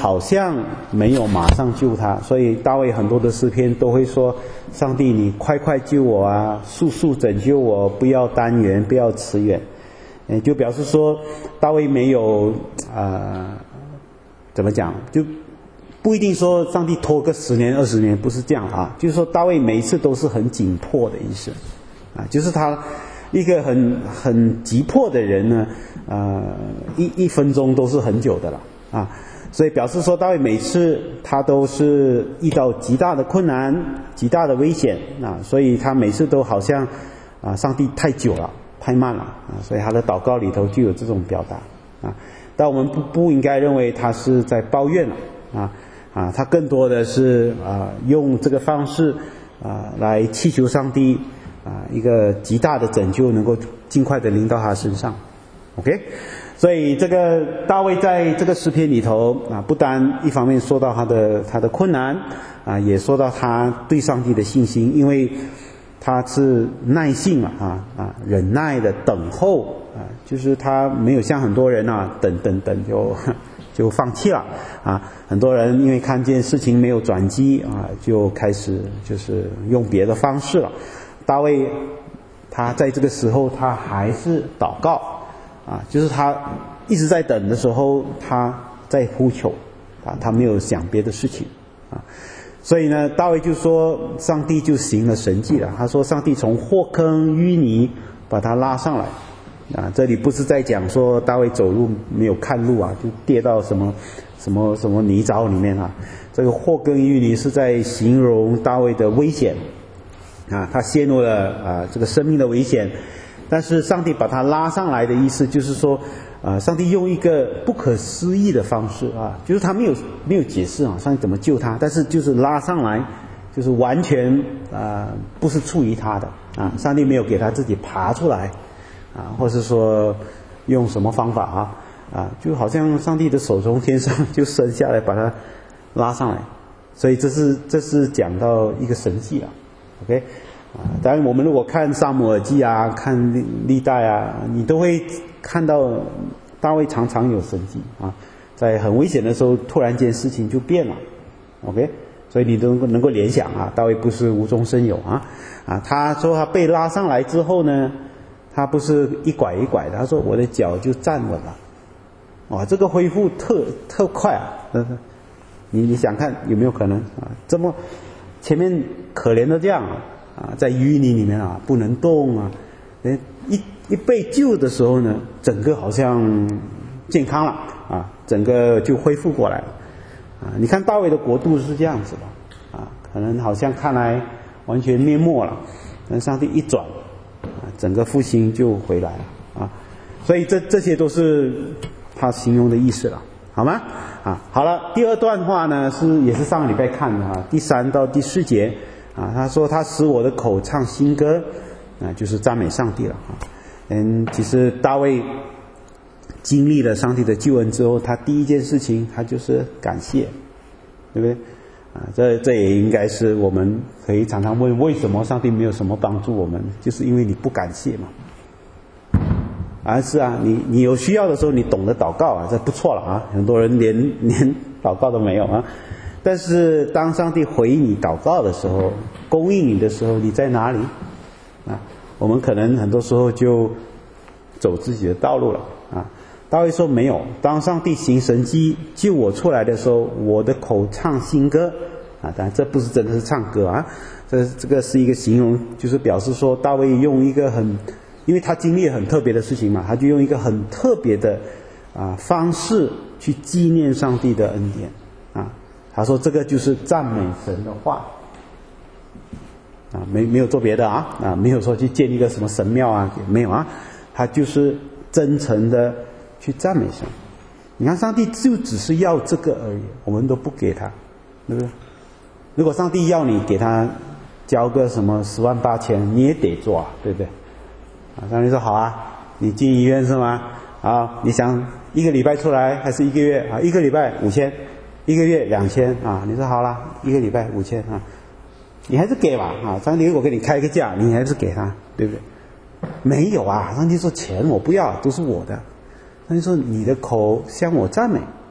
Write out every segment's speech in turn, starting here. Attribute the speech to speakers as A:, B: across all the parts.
A: 好像没有马上救他，所以大卫很多的诗篇都会说：上帝，你快快救我啊，速速拯救我，不要耽延，不要迟延。就表示说大卫没有怎么讲，就不一定说上帝拖个10年20年，不是这样啊，就是说大卫每一次都是很紧迫的意思啊，就是他一个很急迫的人呢，一分钟都是很久的了啊，所以表示说大卫每次他都是遇到极大的困难、极大的危险啊，所以他每次都好像上帝太久了、太慢了啊，所以他的祷告里头就有这种表达啊。但我们不应该认为他是在抱怨了他更多的是用这个方式来祈求上帝一个极大的拯救能够尽快的临到他身上。 OK， 所以这个大卫在这个诗篇里头不单一方面说到他的困难也说到他对上帝的信心，因为他是耐性忍耐的等候就是他没有像很多人等就放弃了很多人因为看见事情没有转机就开始就是用别的方式了。大卫他在这个时候他还是祷告就是他一直在等的时候他在呼求他没有想别的事情所以呢大卫就说上帝就行了神迹了，他说上帝从祸坑淤泥把他拉上来这里不是在讲说大卫走路没有看路就跌到什么泥沼里面这个祸坑淤泥是在形容大卫的危险他陷入了这个生命的危险，但是上帝把他拉上来的意思就是说上帝用一个不可思议的方式就是他没有解释上帝怎么救他，但是就是拉上来，就是完全不是出于他的上帝没有给他自己爬出来或是说用什么方法就好像上帝的手从天上就伸下来把他拉上来，所以这是讲到一个神迹OK， 当然我们如果看撒母耳记看历代你都会看到大卫常常有神迹在很危险的时候突然间事情就变了 OK， 所以你都能够联想大卫不是无中生有他说他被拉上来之后呢，他不是一拐一拐的，他说我的脚就站稳了这个恢复特快你想看有没有可能这么前面可怜的这样在淤泥里面不能动一被救的时候呢，整个好像健康了整个就恢复过来了你看大卫的国度是这样子的可能好像看来完全灭没了，但上帝一转整个复兴就回来了所以这些都是他形容的意思了，好吗好了，第二段话呢也是上个礼拜看的第3到第4节他说他使我的口唱新歌就是赞美上帝了其实大卫经历了上帝的救恩之后，他第一件事情他就是感谢，对不对这也应该是我们可以常常问为什么上帝没有什么帮助我们，就是因为你不感谢嘛是你有需要的时候你懂得祷告这不错了很多人连祷告都没有但是当上帝回应你祷告的时候，供应你的时候，你在哪里我们可能很多时候就走自己的道路了大卫说没有，当上帝行神迹救我出来的时候，我的口唱新歌当然这不是真的是唱歌这个是一个形容，就是表示说大卫用一个因为他经历了很特别的事情嘛，他就用一个很特别的方式去纪念上帝的恩典他说这个就是赞美神的话没有做别的没有说去建一个什么神庙没有他就是真诚的去赞美神。你看上帝就只是要这个而已，我们都不给他，对不对？如果上帝要你给他交个什么10万8千，你也得做对不对上帝说好你进医院是吗你想一个礼拜出来还是一个月一个礼拜5000，一个月2000你说好了一个礼拜5000你还是给吧上帝如果给你开个价你还是给他，对不对？没有上帝说钱我不要，都是我的。上帝说你的口向我赞美，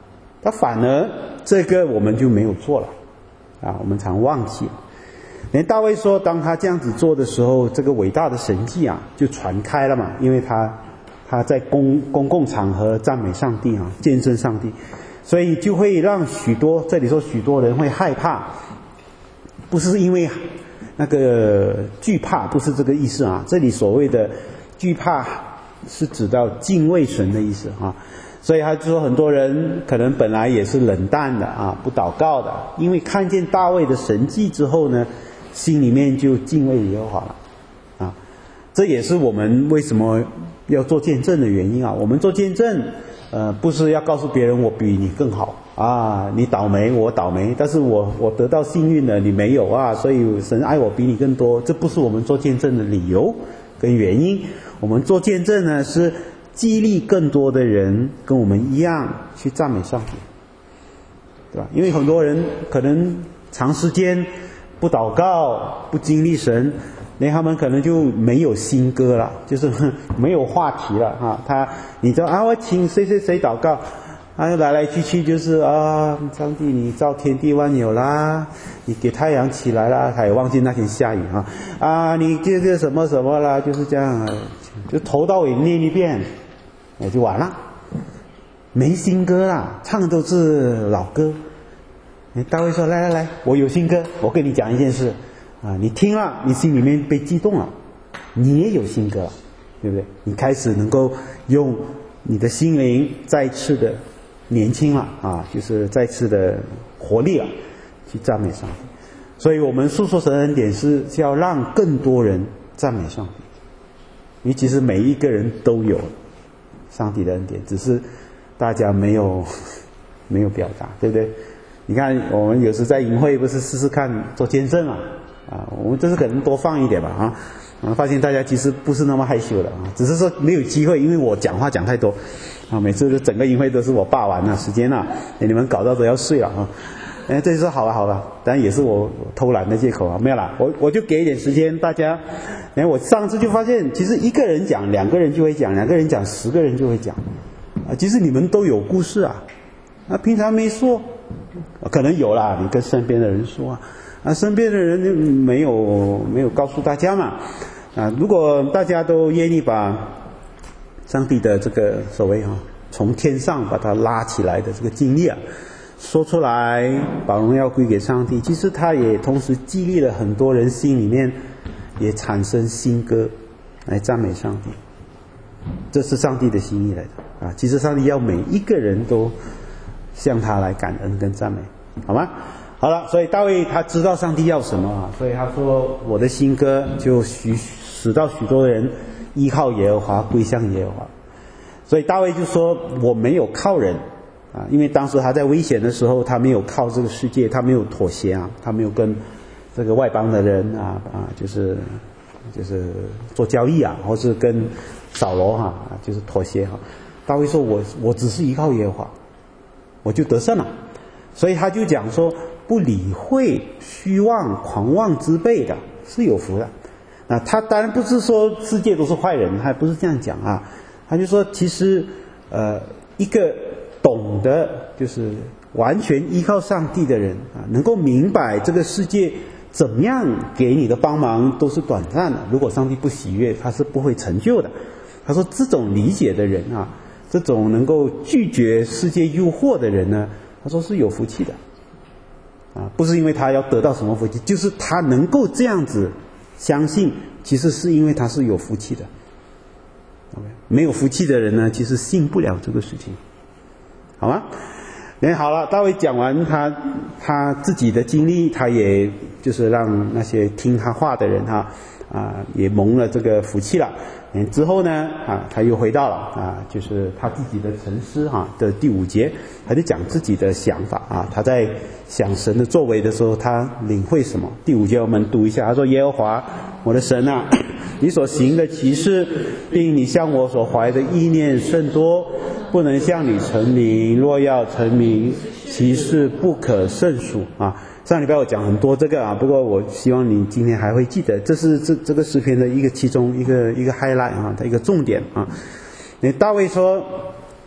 A: 他反而这个我们就没有做了啊，我们常忘记了。连大卫说，当他这样子做的时候，这个伟大的神迹啊就传开了嘛，因为他在公共场合赞美上帝啊，见证上帝，所以就会让这里说许多人会害怕，不是因为那个惧怕，不是这个意思啊，这里所谓的惧怕是指到敬畏神的意思啊。所以他就说很多人可能本来也是冷淡的啊，不祷告的，因为看见大卫的神迹之后呢，心里面就敬畏耶和华了啊。这也是我们为什么要做见证的原因啊。我们做见证不是要告诉别人我比你更好啊，你倒霉我倒霉，但是我得到幸运了你没有啊，所以神爱我比你更多，这不是我们做见证的理由跟原因。我们做见证呢是激励更多的人跟我们一样去赞美上帝，对吧？因为很多人可能长时间不祷告不经历神，连他们可能就没有新歌了，就是没有话题了啊。你知道啊，我请谁谁谁祷告，来来去去就是啊，上帝你造天地万有啦，你给太阳起来啦，他也忘记那天下雨啊，你这个什么什么啦，就是这样，就头到尾念一遍也就完了，没新歌啦，唱的都是老歌。大卫说来来来，我有新歌，我跟你讲一件事啊，你听了你心里面被激动了，你也有新歌了，对不对？你开始能够用你的心灵再次的年轻了啊，就是再次的活力了，去赞美上帝。所以我们诉说神的恩典是要让更多人赞美上帝，因为其实每一个人都有上帝的恩典，只是大家没有表达，对不对？你看我们有时在营会不是试试看做见证啊，我们这是可能多放一点吧啊，我们发现大家其实不是那么害羞的啊，只是说没有机会，因为我讲话讲太多啊，每次整个营会都是我霸完了时间了，你们搞到都要睡了啊。这次好了，当然也是我偷懒的借口啊，没有啦，我就给一点时间大家。我上次就发现，其实一个人讲，2个人就会讲，2个人讲，10个人就会讲啊。其实你们都有故事啊，平常没说，可能有啦，你跟身边的人说啊，身边的人就没有告诉大家嘛啊。如果大家都愿意把上帝的这个所谓从天上把它拉起来的这个经历啊说出来，把荣耀归给上帝，其实他也同时激励了很多人心里面也产生新歌来赞美上帝，这是上帝的心意来的啊。其实上帝要每一个人都向他来感恩跟赞美，好吗？好了，所以大卫他知道上帝要什么啊，所以他说我的新歌就使到许多人依靠耶和华，归向耶和华。所以大卫就说我没有靠人啊，因为当时他在危险的时候，他没有靠这个世界，他没有妥协啊，他没有跟这个外邦的人就是做交易啊，或是跟扫罗就是妥协大卫说我只是依靠耶和华，我就得胜了。所以他就讲说，不理会虚妄狂妄之辈的是有福的。他当然不是说世界都是坏人，他不是这样讲啊，他就说其实一个懂得就是完全依靠上帝的人能够明白这个世界怎么样给你的帮忙都是短暂的，如果上帝不喜悦，他是不会成就的。他说这种理解的人这种能够拒绝世界诱惑的人呢，他说是有福气的不是因为他要得到什么福气，就是他能够这样子相信，其实是因为他是有福气的。没有福气的人呢，其实信不了这个事情，好吗？好了，大卫讲完他自己的经历，他也就是让那些听他话的人也蒙了这个福气了。之后呢他又回到了就是他自己的沉思的第5节，他就讲自己的想法他在想神的作为的时候，他领会什么。第5节我们读一下，他说：耶和华我的神你所行的奇事，并你向我所怀的意念甚多，不能向你成名，若要成名，其事不可胜数上礼拜我讲很多这个不过我希望你今天还会记得，这是这个诗篇的其中一个 highlight 它一个重点大卫说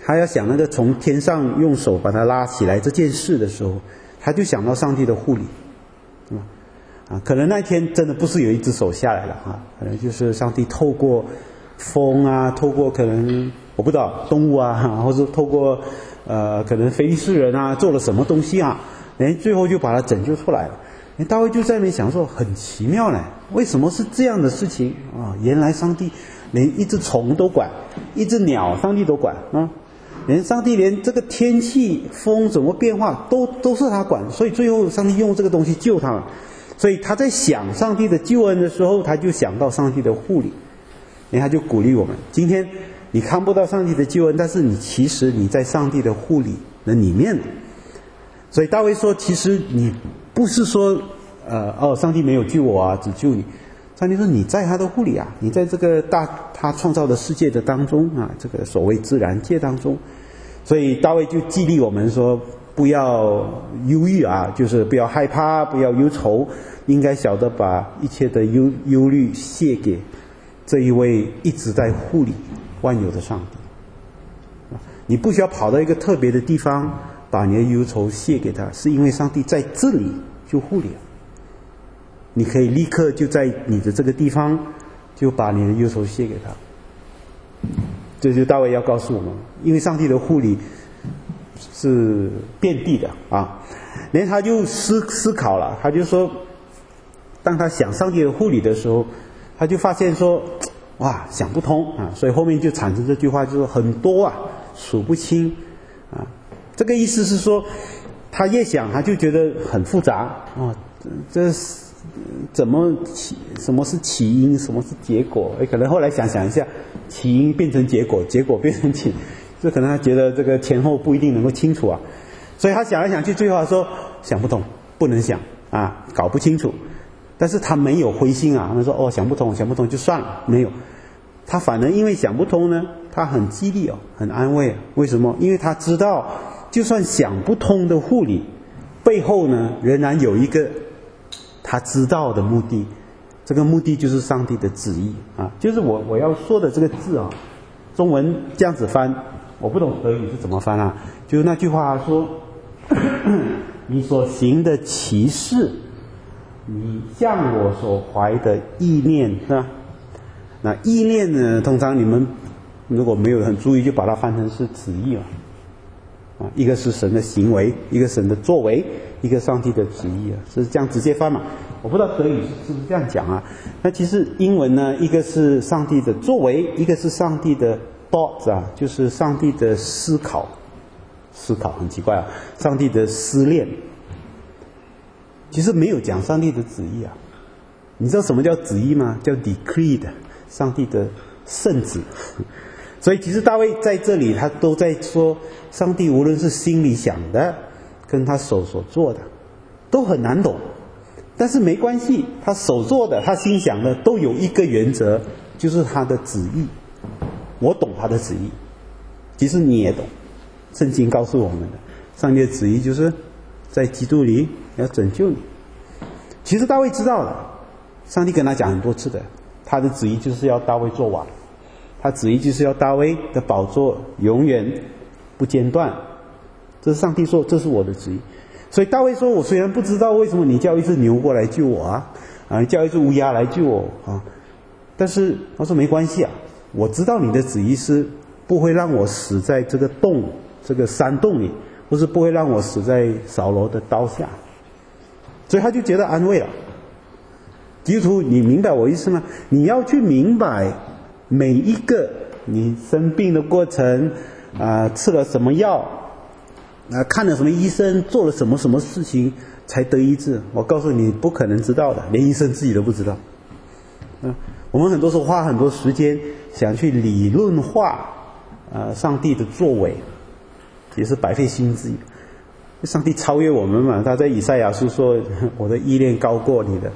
A: 他要想那个从天上用手把他拉起来这件事的时候，他就想到上帝的护理，可能那天真的不是有一只手下来了可能就是上帝透过风啊，透过可能我不知道动物啊，或者透过可能非利士人啊做了什么东西啊，最后就把他拯救出来了。大卫就在那边想说，很奇妙呢，为什么是这样的事情原来上帝连一只虫都管，一只鸟上帝都管上帝连这个天气风怎么变化都是他管，所以最后上帝用这个东西救他们。所以他在想上帝的救恩的时候，他就想到上帝的护理，他就鼓励我们，今天你看不到上帝的救恩，但是其实你在上帝的护理的里面。所以大卫说，其实你不是说上帝没有救我只救你，上帝说你在他的护理你在这个他创造的世界的当中这个所谓自然界当中。所以大卫就激励我们说，不要忧郁就是不要害怕，不要忧愁，应该晓得把一切的忧虑卸给这一位一直在护理万有的上帝。你不需要跑到一个特别的地方把你的忧愁卸给他，是因为上帝在这里就护理了。你可以立刻就在你的这个地方就把你的忧愁卸给他。这就大卫要告诉我们，因为上帝的护理是遍地的连他就思考了，他就说，当他想上帝的护理的时候，他就发现说，哇，想不通所以后面就产生这句话，就是很多数不清这个意思是说，他越想他就觉得很复杂这怎么什么是起因，什么是结果？可能后来想一下，起因变成结果，结果变成起，这可能他觉得这个前后不一定能够清楚所以他想来想去，最后他说想不通，不能想搞不清楚。但是他没有灰心他说想不通就算了，没有。他反而因为想不通呢，他很激励很安慰为什么？因为他知道，就算想不通的护理背后呢，仍然有一个他知道的目的，这个目的就是上帝的旨意就是我要说的这个字中文这样子翻，我不懂德语是怎么翻就是那句话说你所行的奇事，你向我所怀的意念是吧？那意念呢，通常你们如果没有很注意，就把它翻成是旨意一个是神的行为，一个神的作为，一个上帝的旨意是这样直接翻嘛？我不知道德语是不是这样讲那其实英文呢，一个是上帝的作为，一个是上帝的 thoughts 就是上帝的思考很奇怪上帝的思念。其实没有讲上帝的旨意你知道什么叫旨意吗？叫 decreed， 上帝的圣旨。所以其实大卫在这里他都在说，上帝无论是心里想的跟他手所做的都很难懂，但是没关系，他手做的他心想的都有一个原则，就是他的旨意。我懂他的旨意，其实你也懂，圣经告诉我们的上帝的旨意就是在基督里要拯救你。其实大卫知道的，上帝跟他讲很多次的，他的旨意就是要大卫做王，他旨意就是要大卫的宝座永远不间断，这是上帝说，这是我的旨意。所以大卫说，我虽然不知道为什么你叫一只牛过来救我你叫一只乌鸦来救我但是他说没关系我知道你的旨意是不会让我死在这个洞，这个山洞里，或是不会让我死在扫罗的刀下。所以他就觉得安慰了。基督徒，你明白我意思吗？你要去明白每一个你生病的过程吃了什么药看了什么医生，做了什么事情才得医治。我告诉你不可能知道的，连医生自己都不知道我们很多时候花很多时间想去理论化上帝的作为，也是白费心机。上帝超越我们嘛，他在以赛亚书说，我的意念高过你的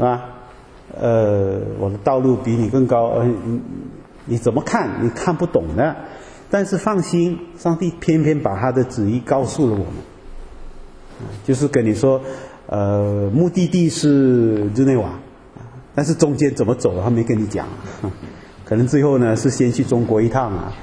A: 我的道路比你更高你怎么看你看不懂的。但是放心，上帝偏偏把他的旨意告诉了我们就是跟你说目的地是日内瓦但是中间怎么走他没跟你讲可能最后呢是先去中国一趟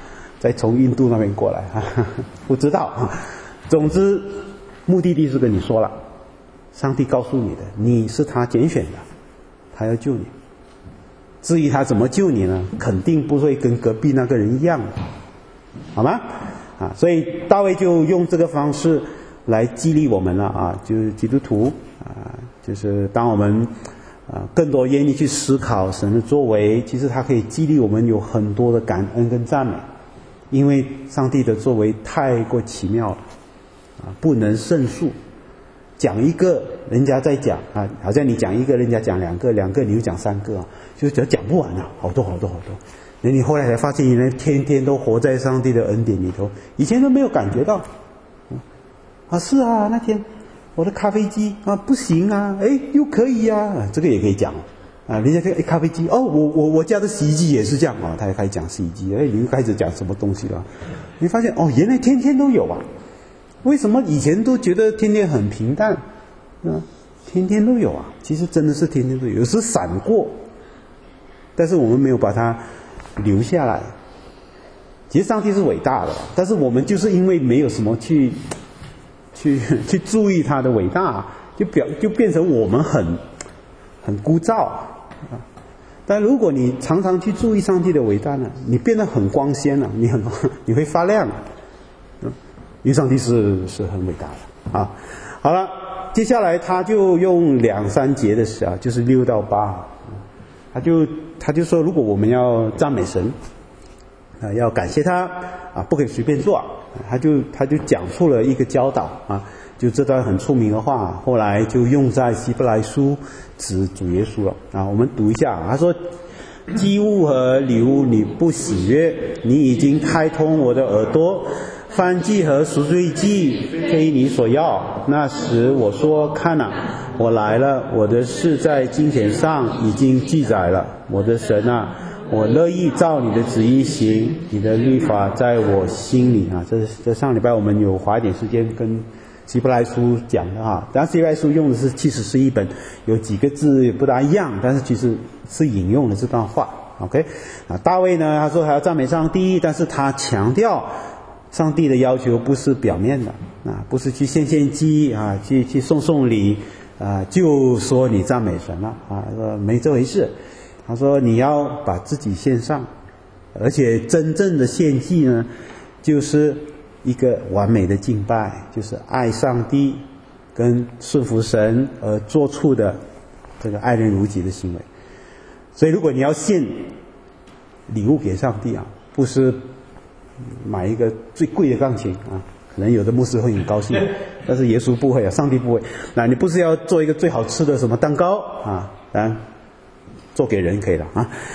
A: 再从印度那边过来，不知道啊。总之，目的地是跟你说了，上帝告诉你的，你是他拣选的，他要救你。至于他怎么救你呢？肯定不会跟隔壁那个人一样的，好吗？所以大卫就用这个方式来激励我们了啊，就是基督徒啊，就是当我们更多愿意去思考神的作为，其实他可以激励我们有很多的感恩跟赞美，因为上帝的作为太过奇妙了不能胜数。讲一个人家在讲好像你讲一个人家讲两个，两个你又讲三个就讲不完好多。那你后来才发现，原来天天都活在上帝的恩典里头，以前都没有感觉到是啊，那天我的咖啡机不行又可以这个也可以讲人家咖啡机我家的洗衣机也是这样他也开始讲洗衣机你又开始讲什么东西了，你发现原来天天都有为什么以前都觉得天天很平淡天天都有其实真的是天天都有，有时闪过，但是我们没有把它留下来。其实上帝是伟大的，但是我们就是因为没有什么去注意他的伟大，就变成我们很枯燥但如果你常常去注意上帝的伟大呢，你变得很光鲜了，你会发亮因为上帝是很伟大的好了，接下来他就用2-3节的时就是6到8他就说，如果我们要赞美神要感谢他不可以随便做他就讲出了一个教导就这段很出名的话，后来就用在希伯来书指主耶稣了我们读一下他说，祭物和礼物你不喜悦，你已经开通我的耳朵，燔祭和赎罪祭非你所要。那时我说，看我来了，我的事在经典上已经记载了。我的神我乐意照你的旨意行，你的律法在我心里这上礼拜我们有花一点时间跟希伯来书讲的当然希伯来书用的是71本，有几个字不大一样，但是其实是引用了这段话。OK， 大卫呢，他说他要赞美上帝，但是他强调上帝的要求不是表面的不是去献祭去送礼就说你赞美神了说没这回事。他说你要把自己献上，而且真正的献祭呢，就是一个完美的敬拜，就是爱上帝跟顺服神而做出的这个爱人如己的行为。所以如果你要献礼物给上帝不是买一个最贵的钢琴可能有的牧师会很高兴但是耶稣不会上帝不会。那你不是要做一个最好吃的什么蛋糕当然做给人可以了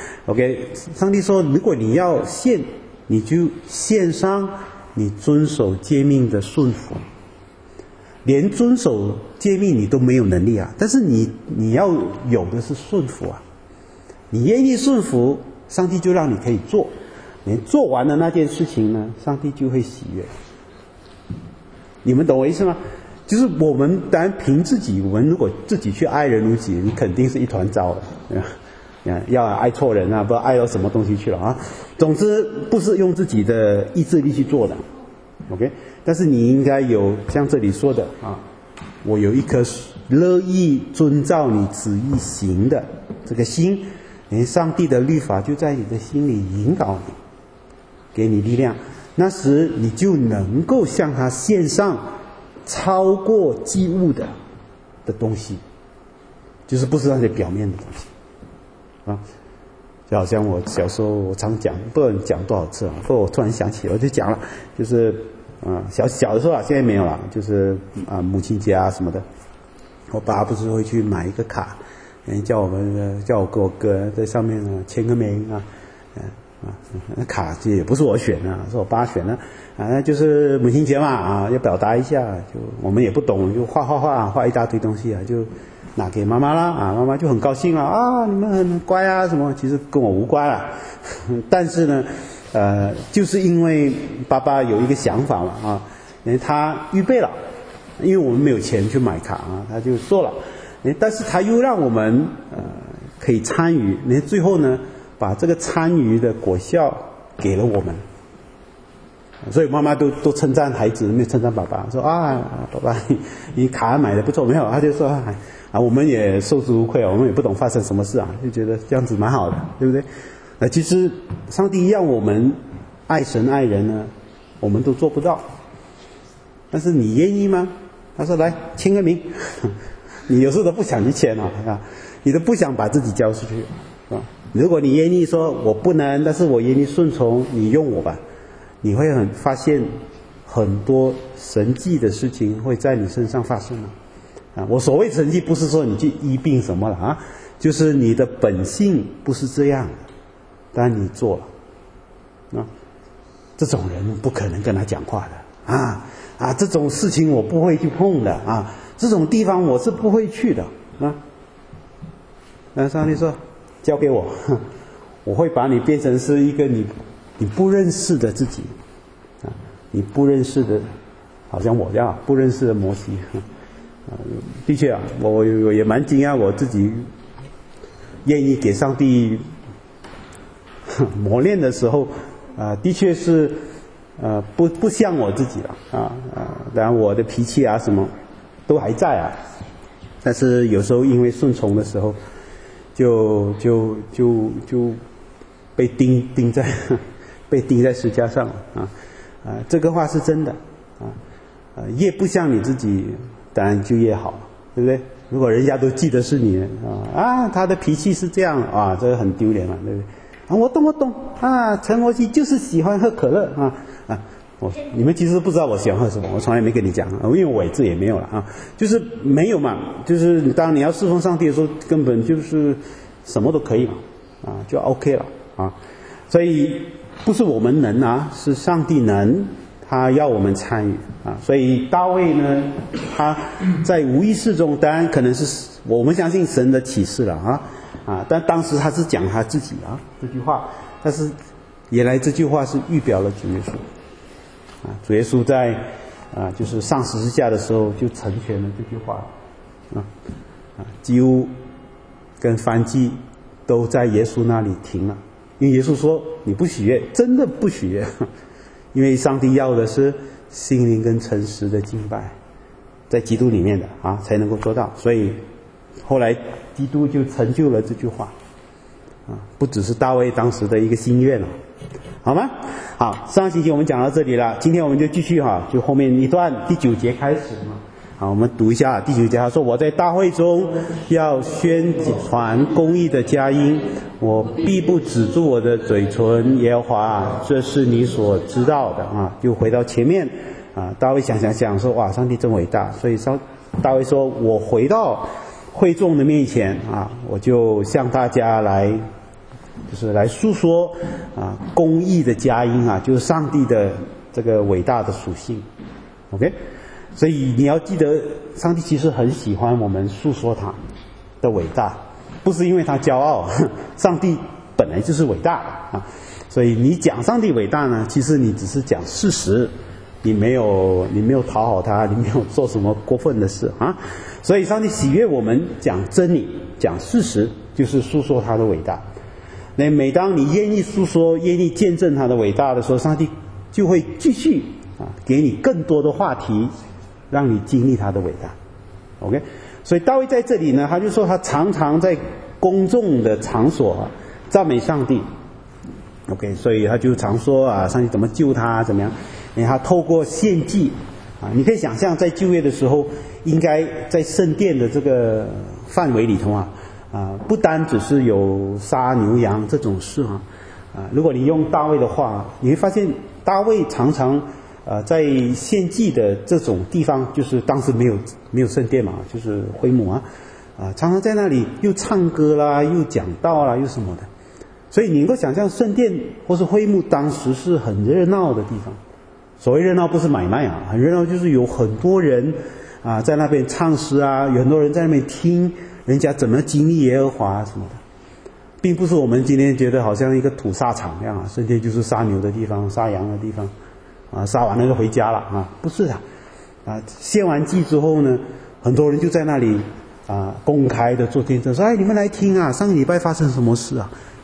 A: OK， 上帝说，如果你要献，你就献上你遵守诫命的顺服。连遵守诫命你都没有能力但是你要有的是顺服你愿意顺服，上帝就让你可以做。你做完了那件事情呢，上帝就会喜悦。你们懂我意思吗？就是我们当然凭自己，我们如果自己去爱人如己，你肯定是一团糟的要爱错人不知道爱到什么东西去了总之不是用自己的意志力去做的 OK， 但是你应该有像这里说的我有一颗乐意遵照你旨意行的这个心，上帝的律法就在你的心里引导你，给你力量，那时你就能够向他献上超过祭物的东西，就是不是那些表面的东西就好像我小时候我常讲，不知道讲多少次不过我突然想起我就讲了，就是小的时候现在没有了，就是母亲节什么的，我爸不是会去买一个卡，叫我跟我哥在上面签个名那卡也不是我选的，是我爸选的那就是母亲节嘛要表达一下，就我们也不懂，就画一大堆东西就拿给妈妈啦妈妈就很高兴了你们很乖什么，其实跟我无关了但是呢就是因为爸爸有一个想法嘛他预备了，因为我们没有钱去买卡他就做了但是他又让我们可以参与最后呢把这个参与的果效给了我们所以妈妈都称赞孩子，没有称赞爸爸，说啊，爸爸你卡买的不错，没有，他就说我们也受之无愧，我们也不懂发生什么事啊，就觉得这样子蛮好的，对不对？其实上帝要我们爱神爱人呢，我们都做不到，但是你愿意吗？他说来签个名，你有时候都不想去签你都不想把自己交出去如果你愿意说我不能，但是我愿意顺从，你用我吧，你会发现很多神迹的事情会在你身上发生我所谓神迹不是说你去医病什么了就是你的本性不是这样的，但你做了这种人不可能跟他讲话的这种事情我不会去碰的这种地方我是不会去的那上帝说交给我，我会把你变成是一个你不认识的自己你不认识的，好像我这样不认识的摩西的确我也蛮惊讶我自己愿意给上帝磨练的时候的确是不像我自己了当然我的脾气什么都还在但是有时候因为顺从的时候就被钉在石架上这个话是真的越不像你自己当然就越好，对不对？如果人家都记得是你他的脾气是这样这个很丢脸嘛，对不对我懂陈摩西就是喜欢喝可乐你们其实不知道我喜欢喝什么，我从来没跟你讲因为我自己也没有了就是没有嘛，就是当你要侍奉上帝的时候根本就是什么都可以嘛就 OK 了所以不是我们能是上帝能，他要我们参与所以大卫呢他在无意识中，当然可能是我们相信神的启示了但当时他是讲他自己这句话，但是原来这句话是预表了主耶稣主耶稣在就是上十字架的时候就成全了这句话几乎跟燔祭都在耶稣那里停了，因为耶稣说你不喜悦，真的不喜悦因为上帝要的是心灵跟诚实的敬拜，在基督里面的才能够做到，所以后来基督就成就了这句话不只是大卫当时的一个心愿好吗？好，上个星期我们讲到这里了，今天我们就继续就后面一段第9节开始好，我们读一下第9节，他说我在大会中要宣传公义的佳音，我必不止住我的嘴唇，耶和华这是你所知道的就回到前面大卫想说哇上帝真伟大，所以大卫说我回到会众的面前我就向大家来诉说公义的佳音就是上帝的这个伟大的属性 OK， 所以你要记得上帝其实很喜欢我们诉说他的伟大，不是因为他骄傲上帝本来就是伟大所以你讲上帝伟大呢，其实你只是讲事实，你没有讨好他，你没有做什么过分的事所以上帝喜悦我们讲真理讲事实，就是诉说他的伟大。那每当你愿意诉说愿意见证他的伟大的时候，上帝就会继续给你更多的话题让你经历他的伟大 OK， 所以大卫在这里呢，他就说他常常在公众的场所赞美上帝 OK， 所以他就常说上帝怎么救他怎么样，因为他透过献祭你可以想象在旧约的时候应该在圣殿的这个范围里头不单只是有杀牛羊这种事如果你用大卫的话，你会发现大卫常常在献祭的这种地方，就是当时没有圣殿嘛，就是会幕常常在那里又唱歌啦又讲道啦又什么的，所以你能够想象圣殿或是会幕当时是很热闹的地方。所谓热闹不是买卖很热闹就是有很多人在那边唱诗有很多人在那边听人家怎么经历耶和华什么的，并不是我们今天觉得好像一个屠杀场一样圣殿就是杀牛的地方杀羊的地方杀完了就回家了不是的献完祭之后呢，很多人就在那里公开的做见证，说你们来听上个礼拜发生什么事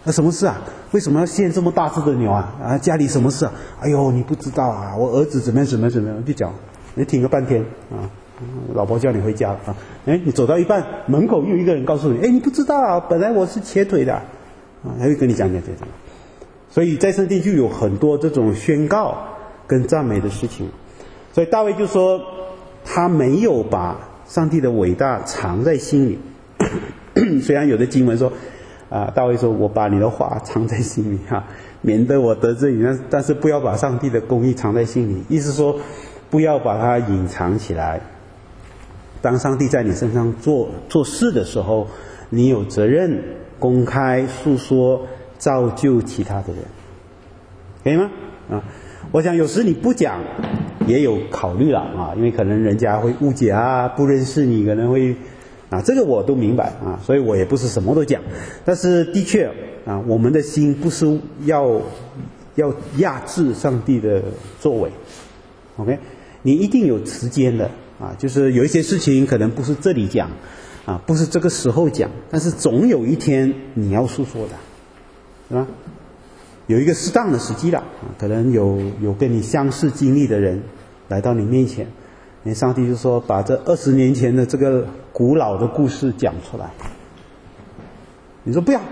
A: 那什么事啊？为什么要献这么大只的牛啊？啊，家里什么事啊？哎呦，你不知道啊，我儿子怎么样，就讲，你听个半天啊，老婆叫你回家了啊，你走到一半，门口又一个人告诉你，你不知道啊，本来我是瘸腿的，啊，他会跟你讲。所以在圣经就有很多这种宣告跟赞美的事情。所以大卫就说，他没有把上帝的伟大藏在心里。虽然有的经文说，大卫说，我把你的话藏在心里免得我得罪你，但是不要把上帝的公义藏在心里，意思说不要把它隐藏起来。当上帝在你身上做事的时候，你有责任公开诉说，造就其他的人，可以吗？我想有时你不讲也有考虑了因为可能人家会误解不认识你，可能会这个我都明白所以我也不是什么都讲。但是的确我们的心不是要压制上帝的作为。 OK， 你一定有时间的就是有一些事情可能不是这里讲不是这个时候讲，但是总有一天你要诉说的，是吧？有一个适当的时机了可能有跟你相似经历的人来到你面前，上帝就说把这20年前的这个古老的故事讲出来。你说不要，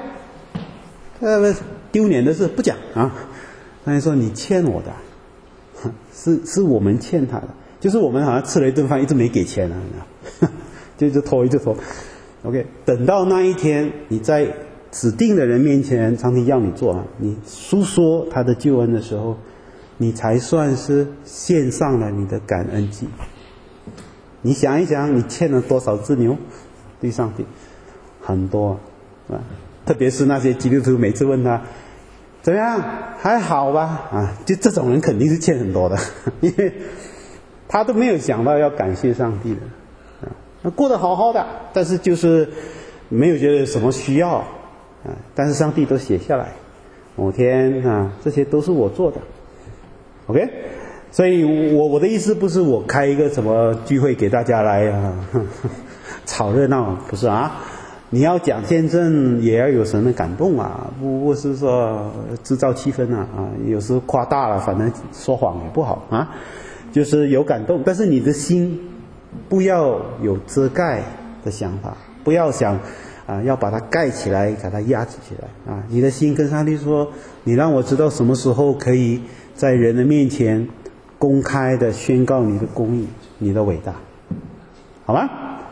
A: 丢脸的事不讲那你说你欠我的，是我们欠他的，就是我们好像吃了一顿饭一直没给钱就拖一直拖。 OK， 等到那一天你在指定的人面前，上帝要你做你诉说他的救恩的时候，你才算是献上了你的感恩祭。你想一想，你欠了多少只牛对上帝？很多特别是那些基督徒每次问他怎么样还好吧就这种人肯定是欠很多的因为他都没有想到要感谢上帝的过得好好的，但是就是没有觉得什么需要但是上帝都写下来，某天这些都是我做的。 OK， 所以我的意思不是我开一个什么聚会给大家来炒热闹，不是你要讲见证也要有神的感动不是说制造气氛有时夸大了，反正说谎也不好就是有感动，但是你的心不要有遮盖的想法，不要想要把它盖起来，把它压制起来你的心跟上帝说，你让我知道什么时候可以在人的面前公开的宣告你的公义，你的伟大，好吗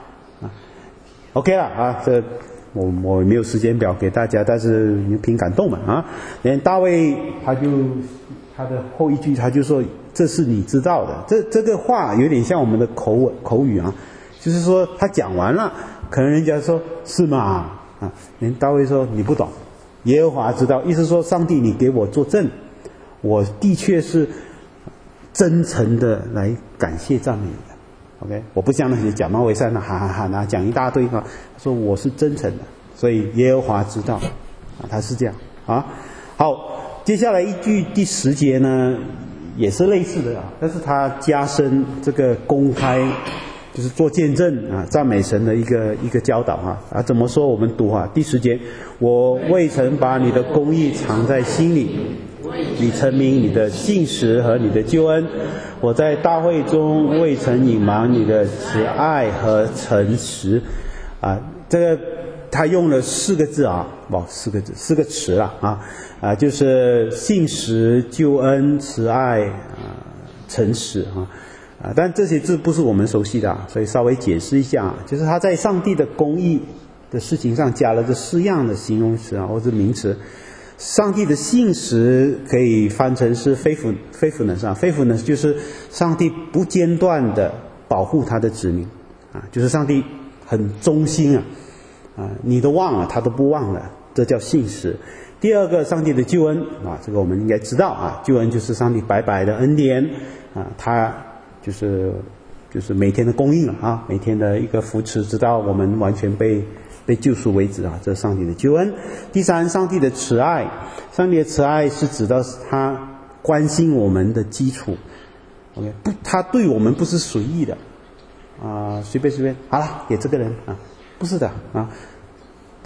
A: ？OK 了这我没有时间表给大家，但是你凭感动嘛连大卫他的后一句他就说这是你知道的，这个话有点像我们的口语就是说他讲完了，可能人家说是吗连大卫说你不懂，耶和华知道，意思说上帝你给我作证，我的确是真诚的来感谢赞美你的。OK， 我不像那些假冒伪善哈讲一大堆说我是真诚的，所以耶和华知道他是这样好，接下来一句第10节呢也是类似的但是他加深这个公开，就是做见证赞美神的一个教导怎么说？我们读第10节，我未曾把你的公义藏在心里，你陈明你的信实和你的救恩，我在大会中未曾隐瞒你的慈爱和诚实这个他用了4个字4个词就是信实、救恩、慈爱诚实但这些字不是我们熟悉的所以稍微解释一下就是他在上帝的公义的事情上加了这4样的形容词或者名词。上帝的信实可以翻成是 faithfulness 就是上帝不间断的保护他的子民就是上帝很忠心你都忘了他都不忘了，这叫信实。第二个，上帝的救恩这个我们应该知道救恩就是上帝白白的恩典他就是每天的供应每天的一个扶持，直到我们完全被救赎为止这是上帝的救恩。第三，上帝的慈爱，上帝的慈爱是指到他关心我们的基础 OK， 他对我们不是随意的随便好了给这个人不是的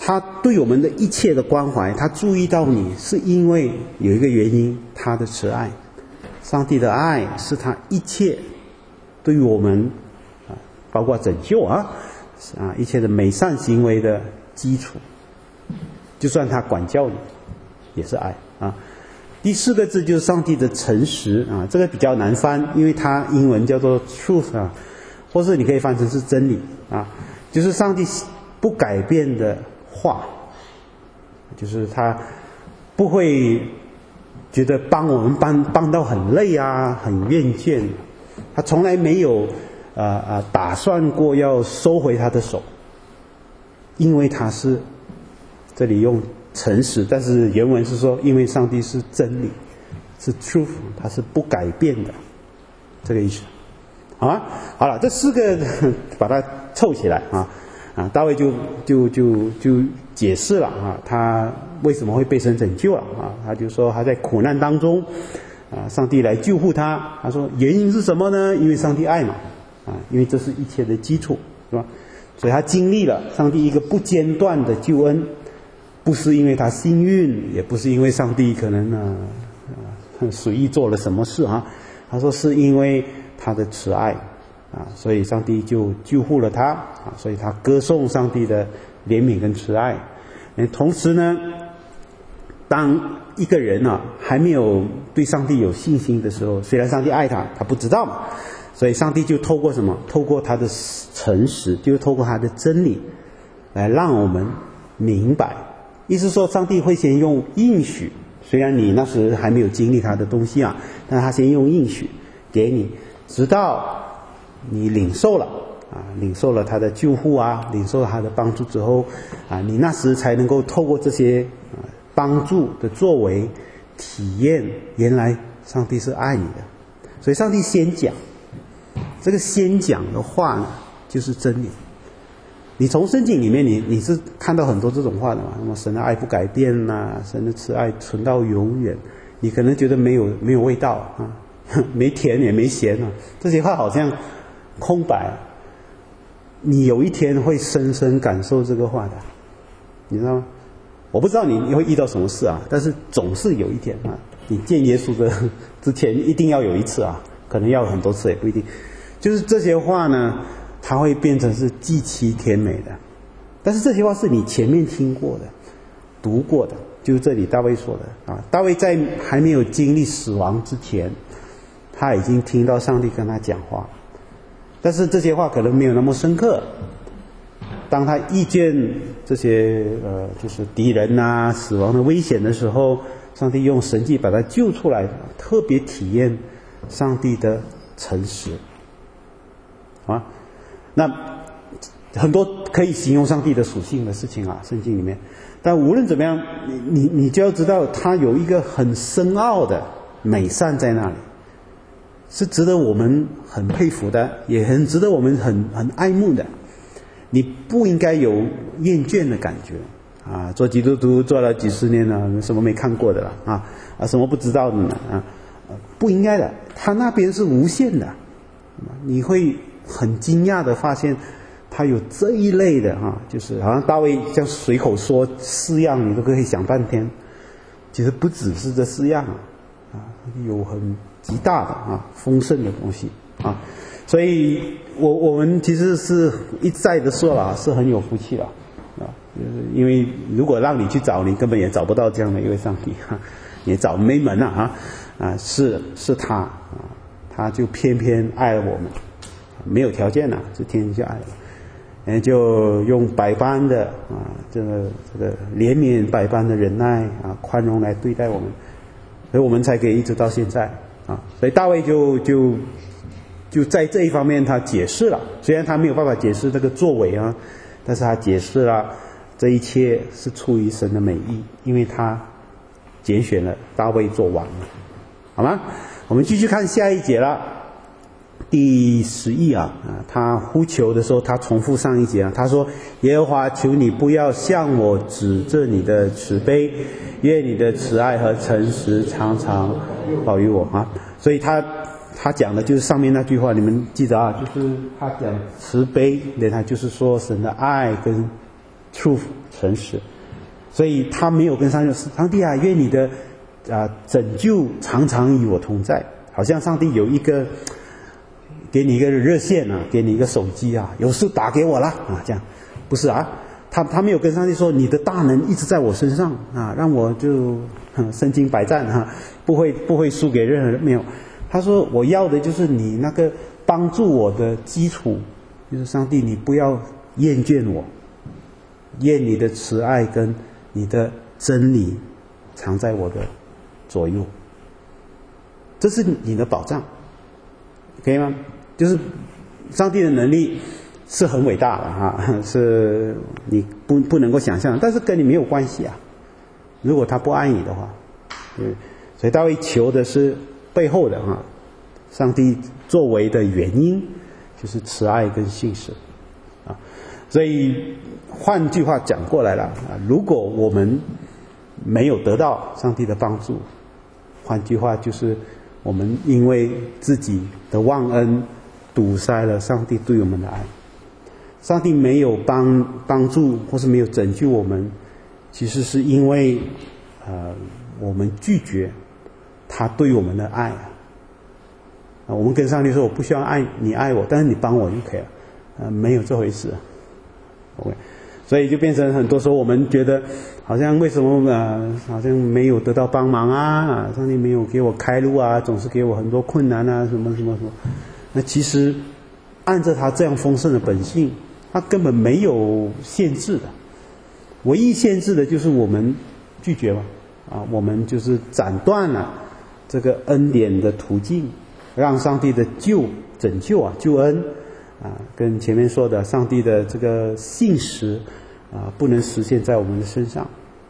A: 他对我们的一切的关怀，他注意到你，是因为有一个原因，他的慈爱。上帝的爱是他一切对于我们包括拯救一切的美善行为的基础。就算他管教你，也是爱第4个字就是上帝的诚实这个比较难翻，因为它英文叫做 truth 或是你可以翻成是真理就是上帝不改变的话，就是他不会觉得帮我们帮到很累很厌倦，他从来没有打算过要收回他的手，因为他是这里用诚实，但是原文是说因为上帝是真理，是 truth， 他是不改变的，这个意思好吗？好了，这4个把它凑起来大卫就解释了他为什么会被神拯救了他就说他在苦难当中上帝来救护他，他说原因是什么呢？因为上帝爱嘛因为这是一切的基础，是吧？所以他经历了上帝一个不间断的救恩，不是因为他幸运，也不是因为上帝可能随意做了什么事他说是因为他的慈爱所以上帝就救护了他所以他歌颂上帝的怜悯跟慈爱。同时呢，当一个人还没有对上帝有信心的时候，虽然上帝爱他，他不知道嘛，所以上帝就透过什么？透过他的诚实，就是透过他的真理来让我们明白。意思说上帝会先用应许，虽然你那时还没有经历他的东西但他先用应许给你，直到你领受了领受了他的救护领受了他的帮助之后你那时才能够透过这些帮助的作为体验原来上帝是爱你的。所以上帝先讲，这个先讲的话呢就是真理。你从圣经里面你是看到很多这种话的嘛，那么神的爱不改变神的慈爱存到永远，你可能觉得没有味道没甜也没咸这些话好像空白，你有一天会深深感受这个话的，你知道吗？我不知道你会遇到什么事但是总是有一天你见耶稣的之前一定要有一次可能要很多次也不一定，就是这些话呢它会变成是极其甜美的，但是这些话是你前面听过的读过的，就是这里大卫说的大卫在还没有经历死亡之前，他已经听到上帝跟他讲话，但是这些话可能没有那么深刻。当他遇见这些就是敌人死亡的危险的时候，上帝用神迹把他救出来，特别体验上帝的诚实那很多可以形容上帝的属性的事情圣经里面，但无论怎么样你就要知道他有一个很深奥的美善在那里，是值得我们很佩服的，也很值得我们很爱慕的。你不应该有厌倦的感觉做基督徒做了几十年了，什么没看过的了什么不知道的呢不应该的。他那边是无限的，你会很惊讶的发现他有这一类的就是好像大卫这样随口说4样，你都可以想半天，其实不只是这4样有很极大的丰盛的东西所以我们其实是一再的说了是很有福气了就是因为如果让你去找，你根本也找不到这样的一位上帝也找没门是他他就偏偏爱了我们，没有条件就天天就爱了，就用百般的这个怜悯，百般的忍耐宽容来对待我们，所以我们才可以一直到现在所以大卫就在这一方面他解释了，虽然他没有办法解释这个作为但是他解释了这一切是出于神的美意，因为他拣选了大卫做王好吗？我们继续看下一节了，第11他呼求的时候，他重复上一节他说耶和华求你不要向我指着你的慈悲，愿你的慈爱和诚实常常保佑我所以他讲的就是上面那句话，你们记得就是他讲慈悲，他就是说神的爱跟 truth 诚实，所以他没有跟上帝说，上帝啊，愿你的拯救常常与我同在，好像上帝有一个给你一个热线啊，给你一个手机啊，有事打给我啦啊，这样不是啊？他没有跟上帝说，你的大能一直在我身上啊，让我就身经百战哈，不会输给任何人，没有。他说我要的就是你那个帮助我的基础，就是上帝，你不要厌倦我，愿你的慈爱跟你的真理藏在我的左右，这是你的保障，可以吗？就是上帝的能力是很伟大的哈，是你不能够想象，但是跟你没有关系啊。如果他不爱你的话，对，所以大卫求的是背后的哈，上帝作为的原因就是慈爱跟信实啊。所以换句话讲过来了啊，如果我们没有得到上帝的帮助，换句话就是我们因为自己的忘恩堵塞了上帝对我们的爱。上帝没有帮助或是没有拯救我们，其实是因为我们拒绝他对我们的爱啊。我们跟上帝说，我不需要你爱我，但是你帮我就可以了，没有这回事。OK， 所以就变成很多时候我们觉得好像为什么好像没有得到帮忙啊，上帝没有给我开路啊，总是给我很多困难啊，什么什么什么。那其实按照他这样丰盛的本性，他根本没有限制的，唯一限制的就是我们拒绝嘛，我们就是斩断了这个恩典的途径，让上帝的拯救救恩跟前面说的上帝的这个信实不能实现在我们的身上。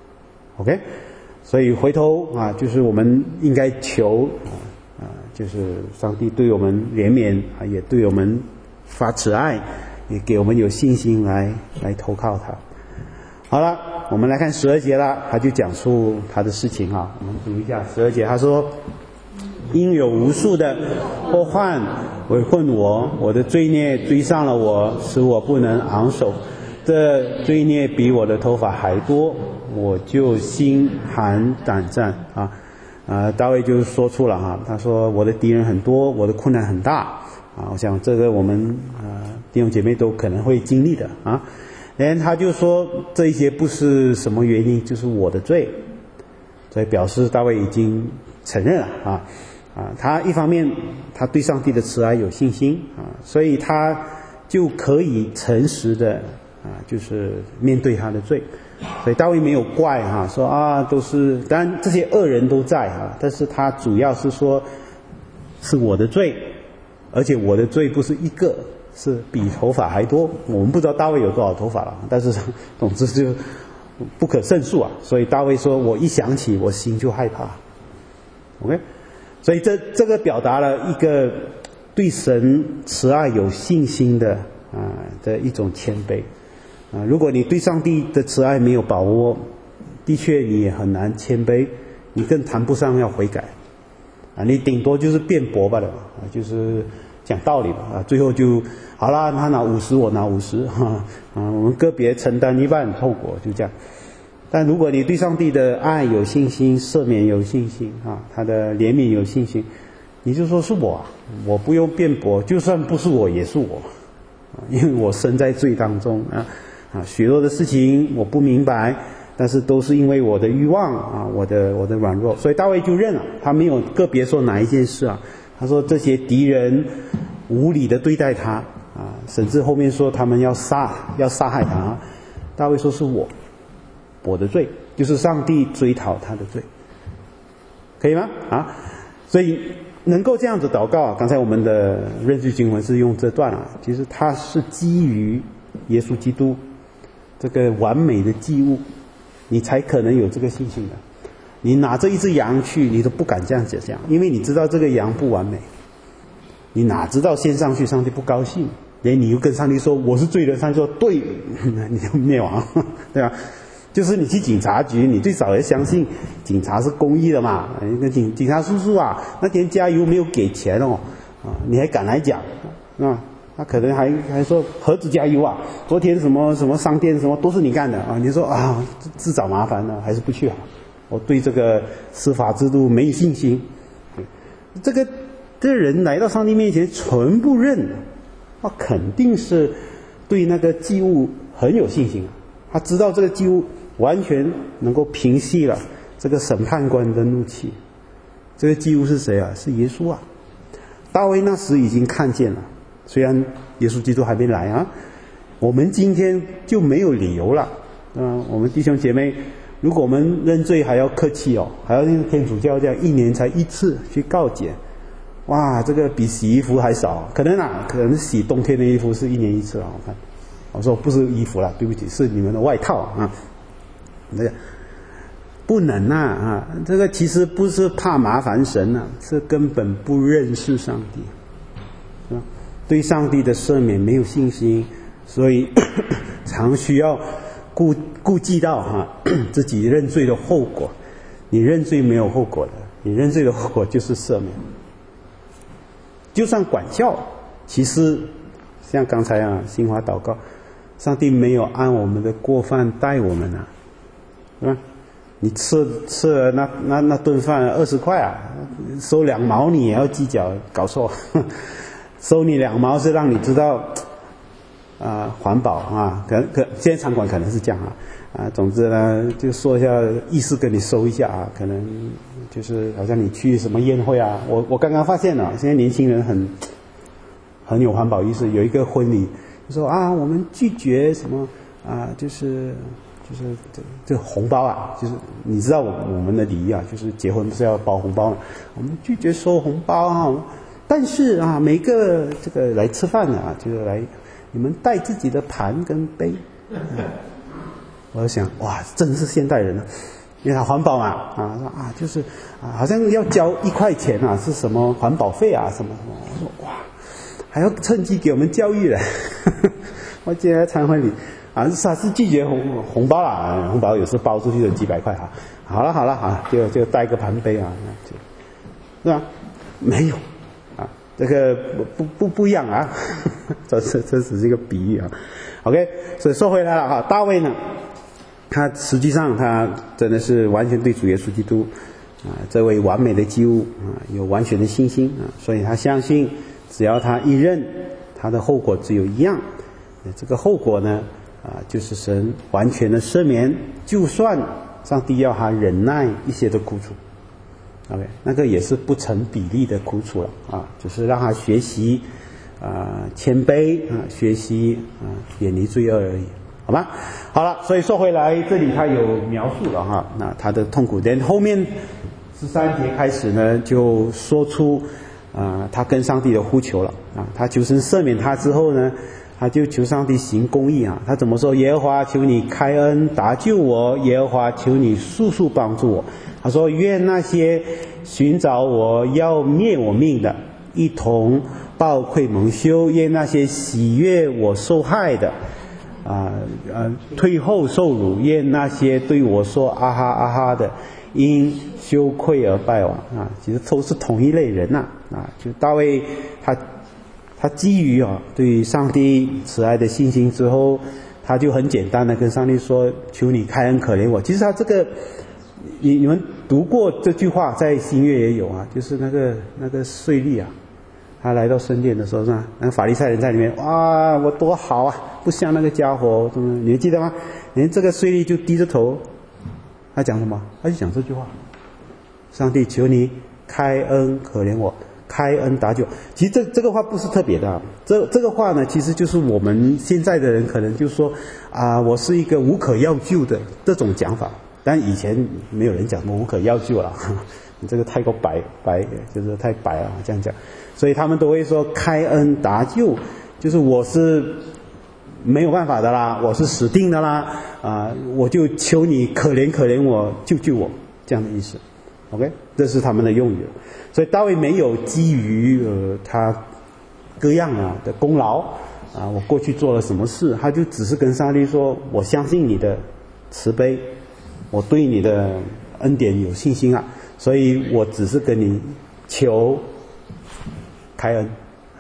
A: OK， 所以回头就是我们应该求就是上帝对我们怜悯也对我们发慈爱，也给我们有信心来投靠他。好了，我们来看12节了，他就讲述他的事情我们读一下12节，他说：因有无数的祸患围困我，我的罪孽追上了我，使我不能昂首。这罪孽比我的头发还多，我就心寒胆战大卫就说出了他说我的敌人很多，我的困难很大我想这个我们弟兄姐妹都可能会经历的然后他就说这一些不是什么原因，就是我的罪，所以表示大卫已经承认了他一方面他对上帝的慈爱有信心所以他就可以诚实的就是面对他的罪。所以大卫没有怪说都是，当然这些恶人都在但是他主要是说是我的罪，而且我的罪不是一个，是比头发还多。我们不知道大卫有多少头发了，但是总之就不可胜数所以大卫说我一想起我心就害怕。 OK， 所以这个表达了一个对神慈爱有信心的一种谦卑如果你对上帝的慈爱没有把握，的确你也很难谦卑，你更谈不上要悔改你顶多就是辩驳罢了就是讲道理最后就好啦，他拿50我拿50我们个别承担一半后果，就这样。但如果你对上帝的爱有信心，赦免有信心他的怜悯有信心，你就说是我不用辩驳，就算不是我也是我因为我身在罪当中许多的事情我不明白，但是都是因为我的欲望我的软弱，所以大卫就认了，他没有个别说哪一件事他说这些敌人无理的对待他甚至后面说他们要杀害他大卫说是我的罪，就是上帝追讨他的罪，可以吗所以能够这样子祷告刚才我们的认知经文是用这段其实它是基于耶稣基督这个完美的祭物，你才可能有这个信心的。你拿着一只羊去，你都不敢这样子讲，因为你知道这个羊不完美，你哪知道献上去上帝不高兴，连你又跟上帝说我是罪人，上帝说对你就灭亡对吧？就是你去警察局，你最少要相信警察是公义的嘛，那警察叔叔那天加油没有给钱你还敢来讲他可能还说何止加油啊，昨天什么什么商店什么都是你干的啊！你说啊，自找麻烦了，还是不去好。我对这个司法制度没信心。这人来到上帝面前全不认，他肯定是对那个祭物很有信心。他知道这个祭物完全能够平息了这个审判官的怒气。这个祭物是谁啊？是耶稣啊！大卫那时已经看见了，虽然耶稣基督还没来啊，我们今天就没有理由了。我们弟兄姐妹，如果我们认罪还要客气哦，还要像天主教这样1年才1次去告解，哇，这个比洗衣服还少。可能洗冬天的衣服是1年1次啊。我看，我说不是衣服了，对不起，是你们的外套啊。那个不能啊！这个其实不是怕麻烦神啊，是根本不认识上帝，是吧？对上帝的赦免没有信心，所以常需要顾忌到自己认罪的后果。你认罪没有后果的，你认罪的后果就是赦免。就算管教，其实像刚才新华祷告，上帝没有按我们的过犯待我们啊，是吧？你吃了那顿饭20块啊，收2毛你也要计较，搞错。收你2毛是让你知道环保啊，现在场馆可能是这样总之呢，就说一下意思跟你收一下可能就是好像你去什么宴会我刚刚发现了，现在年轻人很有环保意识。有一个婚礼就说我们拒绝什么就是这个红包就是你知道我们的礼仪就是结婚不是要包红包嘛，我们拒绝收红包但是每个这个来吃饭的就是来你们带自己的盘跟杯。我就想哇，真是现代人因为他环保嘛就是好像要交1块钱是什么环保费什么什么。我说哇，还要趁机给我们教育了。我今天参婚礼他是拒绝红包啦，红包有时包出去的几百块好了就带个盘杯是吧？没有这个不一样这只是一个比喻OK， 所以说回来了大卫呢，他实际上他真的是完全对主耶稣基督这位完美的祭物有完全的信心所以他相信只要他一认，他的后果只有一样，这个后果呢就是神完全的赦免，就算上帝要他忍耐一些的苦楚，OK， 那个也是不成比例的苦楚了就是让他学习谦卑学习远离罪恶而已，好吧？好了，所以说回来，这里他有描述了那他的痛苦，但后面13节开始呢，就说出他跟上帝的呼求了他求神赦免他之后呢，他就求上帝行公义他怎么说？耶和华求你开恩搭救我，耶和华求你速速帮助我。他说愿那些寻找我要灭我命的一同抱愧蒙羞，愿那些喜悦我受害的退后受辱，愿那些对我说啊哈啊哈的因羞愧而败亡其实都是同一类人就大卫他基于对上帝慈爱的信心之后，他就很简单的跟上帝说求你开恩可怜我。其实他这个你们读过这句话，在新约也有就是那个税吏他来到圣殿的时候那个法利赛人在里面哇我多好不像那个家伙你还记得吗？连这个税吏就低着头，他讲什么？他就讲这句话，上帝求你开恩可怜我，开恩搭救。其实这个话不是特别的这个话呢，其实就是我们现在的人可能就说我是一个无可药救的这种讲法，但以前没有人讲无可药救了你这个太过白就是太白了这样讲，所以他们都会说开恩搭救，就是我是没有办法的啦，我是死定的啦我就求你可怜我，救救我，这样的意思。OK， 这是他们的用语。所以大卫没有基于他各样的功劳我过去做了什么事，他就只是跟上帝说我相信你的慈悲，我对你的恩典有信心所以我只是跟你求开恩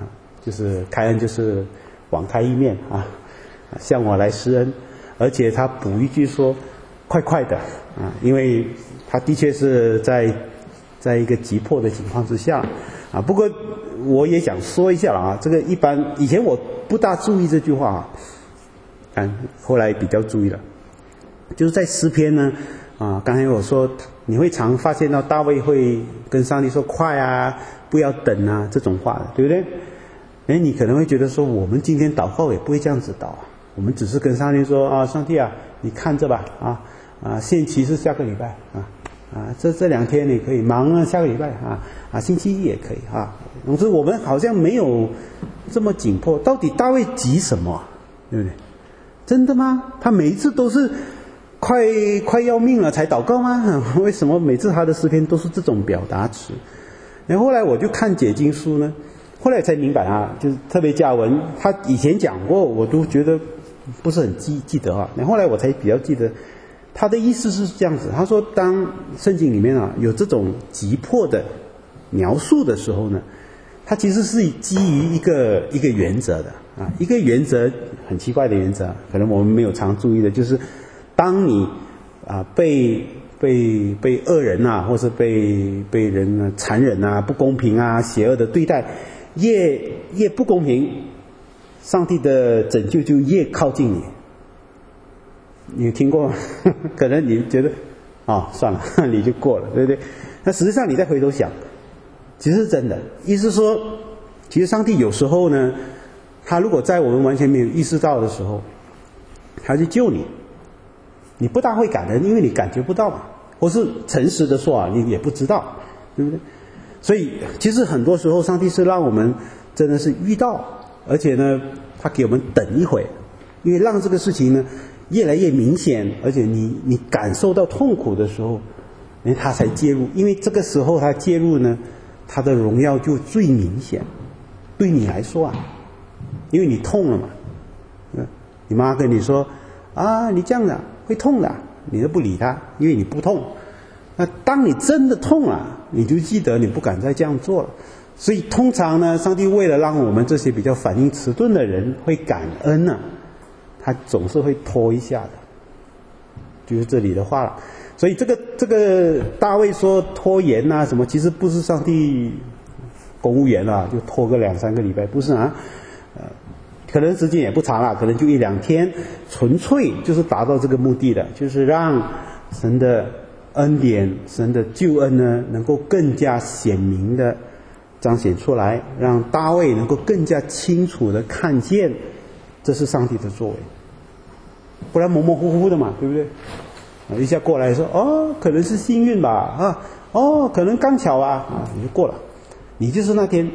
A: 就是开恩就是网开一面啊，向我来施恩，而且他补一句说快快的啊，因为他的确是在一个急迫的情况之下啊。不过我也想说一下了啊，这个一般以前我不大注意这句话啊，后来比较注意了，就是在诗篇呢啊，刚才我说你会常发现到大卫会跟上帝说快啊，不要等啊这种话的，对不对？你可能会觉得说我们今天祷告也不会这样子祷啊，我们只是跟上帝说啊，上帝啊，你看着吧限期是下个礼拜这2天你可以忙啊，下个礼拜星期一也可以总之我们好像没有这么紧迫。到底大卫急什么对不对？真的吗？他每一次都是快要命了才祷告吗？为什么每次他的诗篇都是这种表达词？然后后来我就看解经书呢，后来才明白就是特别加文他以前讲过我都觉得不是很记得然后后来我才比较记得他的意思是这样子。他说当圣经里面有这种急迫的描述的时候呢，它其实是基于一个原则的一个原则很奇怪的原则，可能我们没有常注意的，就是当你被恶人或是被人残忍不公平邪恶的对待，越不公平，上帝的拯救就越靠近你。你听过吗？可能你觉得算了你就过了，对不对？那实际上你再回头想，其实是真的。意思说其实上帝有时候呢，他如果在我们完全没有意识到的时候，他就救你，你不大会感恩，因为你感觉不到嘛，或是诚实的说你也不知道，对不对？所以其实很多时候上帝是让我们真的是遇到，而且呢他给我们等一会，因为让这个事情呢越来越明显，而且你感受到痛苦的时候，他才介入。因为这个时候他介入呢，他的荣耀就最明显。对你来说因为你痛了嘛，你妈跟你说你这样的会痛的，你都不理他，因为你不痛。那当你真的痛了，你就记得你不敢再这样做了。所以通常呢，上帝为了让我们这些比较反应迟钝的人会感恩他总是会拖一下的，就是这里的话了。所以这个大卫说拖延什么，其实不是上帝公务员就拖个2-3个礼拜，不是可能时间也不长了，可能就1-2天，纯粹就是达到这个目的的，就是让神的恩典、神的救恩呢能够更加显明的彰显出来，让大卫能够更加清楚的看见这是上帝的作为，不然模模糊糊的嘛，对不对？一下过来说可能是幸运吧可能刚巧你就过了。你就是那天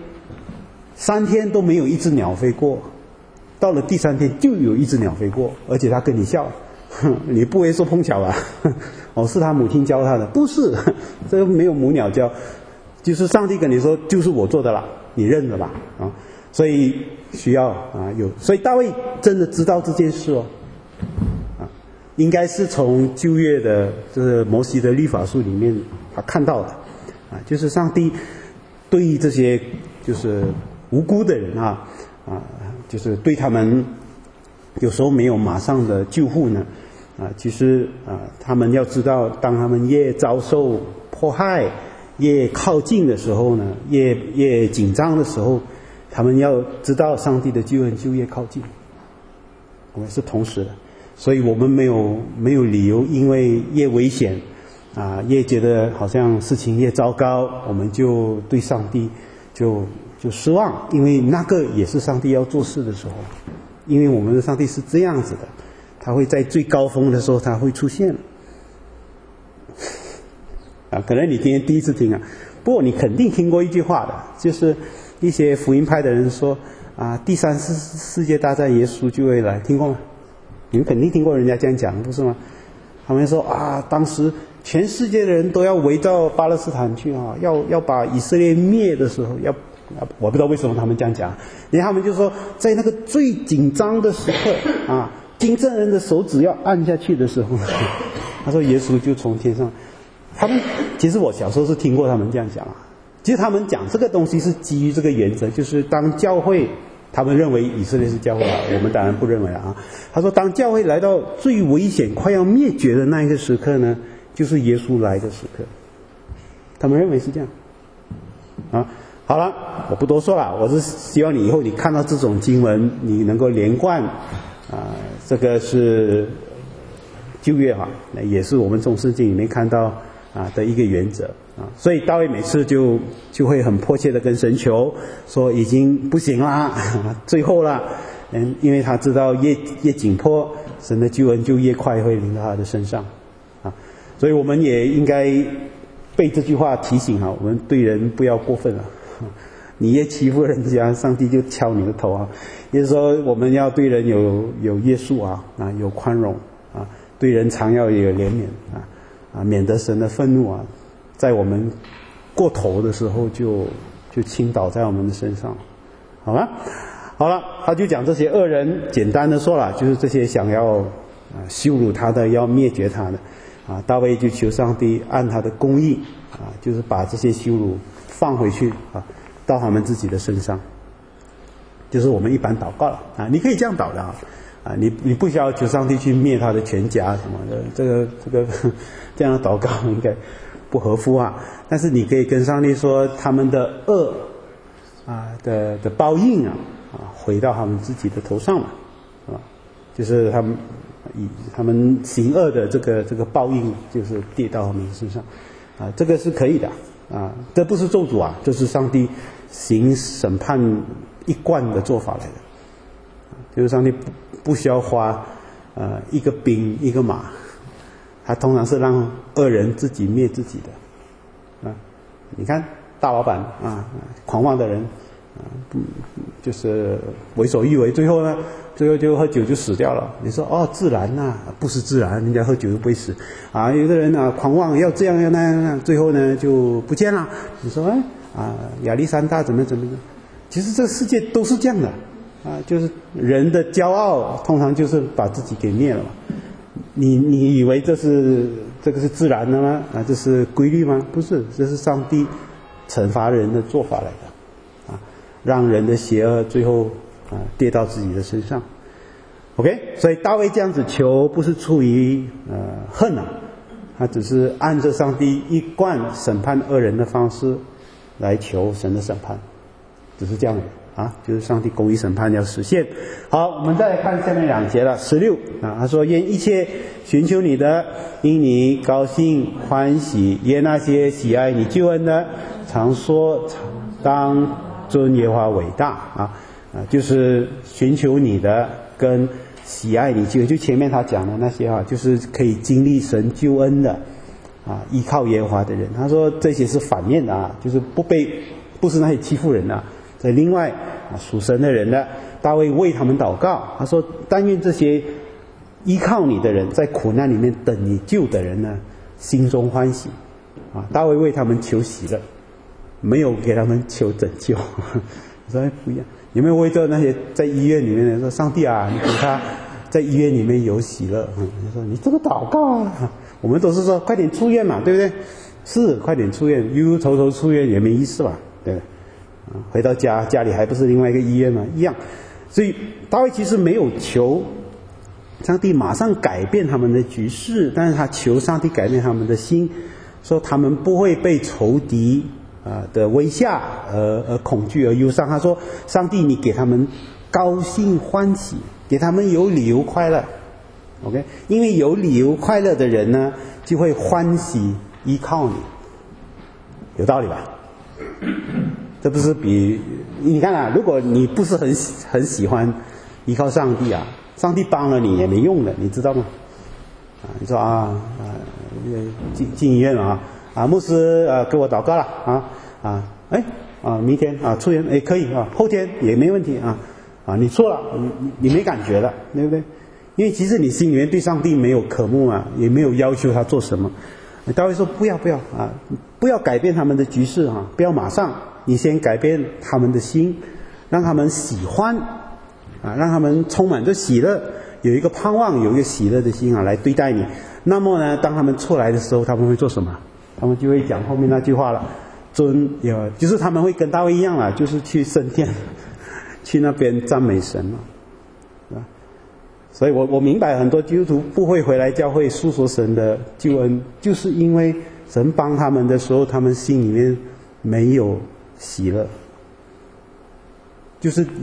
A: 3天都没有一只鸟飞过，到了第3天就有一只鸟飞过，而且他跟你笑，你不会说碰巧吧？是他母亲教他的，不是，这个没有母鸟教，就是上帝跟你说就是我做的了，你认了吧所以需要所以大卫真的知道这件事应该是从旧约的就是摩西的律法书里面他看到的就是上帝对于这些就是无辜的人就是对他们有时候没有马上的救护呢其实他们要知道，当他们越遭受迫害越靠近的时候呢，越紧张的时候，他们要知道上帝的救恩就越靠近。我们是同时的，所以我们没有理由因为越危险越觉得好像事情越糟糕，我们就对上帝就失望，因为那个也是上帝要做事的时候。因为我们的上帝是这样子的，他会在最高峰的时候他会出现可能你今天第一次听不过你肯定听过一句话的，就是一些福音派的人说第3次世界大战耶稣就会来，听过吗？你们肯定听过人家这样讲，不是吗？他们说当时全世界的人都要围到巴勒斯坦去要把以色列灭的时候，我不知道为什么他们这样讲，然后他们就说在那个最紧张的时刻金正恩的手指要按下去的时候他说耶稣就从天上。他们其实我小时候是听过他们这样讲其实他们讲这个东西是基于这个原则，就是当教会，他们认为以色列是教会啊，我们当然不认为啊。他说，当教会来到最危险、快要灭绝的那一个时刻呢，就是耶稣来的时刻。他们认为是这样啊。好了，我不多说了，我是希望你以后你看到这种经文，你能够连贯啊，这个是旧约哈，那也是我们从圣经里面看到啊的一个原则啊。所以大卫每次就会很迫切的跟神求，说已经不行啦，最后了，因为他知道越紧迫，神的救恩就越快会临到他的身上啊。所以我们也应该被这句话提醒啊，我们对人不要过分了。你越欺负人家，上帝就敲你的头啊！也就是说，我们要对人有约束啊，有宽容啊，对人常要有怜悯啊，免得神的愤怒啊，在我们过头的时候就倾倒在我们的身上，好吗？好了，他就讲这些恶人，简单的说了，就是这些想要羞辱他的，要灭绝他的啊，大卫就求上帝按他的公义啊，就是把这些羞辱放回去啊，到他们自己的身上，就是我们一般祷告了啊。你可以这样祷的啊，你不需要求上帝去灭他的全家什么的，这个这样的祷告应该不合乎啊。但是你可以跟上帝说，他们的恶啊的报应啊回到他们自己的头上嘛，啊，就是他们行恶的这个报应，就是跌到他们的身上啊，这个是可以的。啊，这不是咒诅啊，这是上帝行审判一贯的做法来的，就是上帝不需要花一个兵一个马，他通常是让恶人自己灭自己的啊。你看大老板啊，狂妄的人啊，就是为所欲为，最后就喝酒就死掉了。你说哦，自然呐，不是自然，人家喝酒都不会死啊。有的人啊，狂妄要这样要那样，最后呢就不见了。你说亚历山大怎么，其实这个世界都是这样的啊，就是人的骄傲通常就是把自己给灭了嘛。你以为这个是自然的吗？啊，这是规律吗？不是，这是上帝惩罚人的做法来的啊，让人的邪恶最后跌到自己的身上。OK， 所以大卫这样子求不是出于恨啊，他只是按着上帝一贯审判恶人的方式来求神的审判，只是这样的啊，就是上帝公义审判要实现。好，我们再来看下面2节了，16啊，他说愿一切寻求你的，因你高兴欢喜，愿那些喜爱你救恩的，常说当尊耶和华伟大啊，就是寻求你的跟喜爱你救恩，就前面他讲的那些就是可以经历神救恩的啊，依靠耶和华的人。他说这些是反面的啊，就是不是那些欺负人的。在另外属神的人呢，大卫为他们祷告，他说但愿这些依靠你的人，在苦难里面等你救的人呢，心中欢喜啊。大卫为他们求喜乐，没有给他们求拯救。我说不一样，有没有为着那些在医院里面的说上帝啊，你给他在医院里面有喜乐？你说你这个祷告啊，我们都是说快点出院嘛，对不对？是快点出院，悠悠愁愁出院也没意思嘛，对不对？回到家里还不是另外一个医院嘛，一样。所以大卫其实没有求上帝马上改变他们的局势，但是他求上帝改变他们的心，说他们不会被仇敌的威吓而恐惧而忧伤。他说上帝你给他们高兴欢喜，给他们有理由快乐。 OK， 因为有理由快乐的人呢，就会欢喜依靠你，有道理吧？这不是比你看啊，如果你不是很喜欢依靠上帝啊，上帝帮了你也没用的，你知道吗？你说进医院了牧师给我祷告了明天出院可以后天也没问题你错了，你没感觉了，对不对？因为其实你心里面对上帝没有渴慕也没有要求他做什么。大卫说不要改变他们的局势不要马上，你先改变他们的心，让他们喜欢让他们充满着喜乐，有一个盼望，有一个喜乐的心来对待你。那么呢，当他们出来的时候，他们会做什么？他们就会讲后面那句话了， 就是他们会跟大卫一样啦，就是去圣殿，去那边赞美神嘛，是吧？所以我明白很多基督徒不会回来教会诉说神的救恩，就是因为神帮他们的时候，他们心里面没有喜乐。就是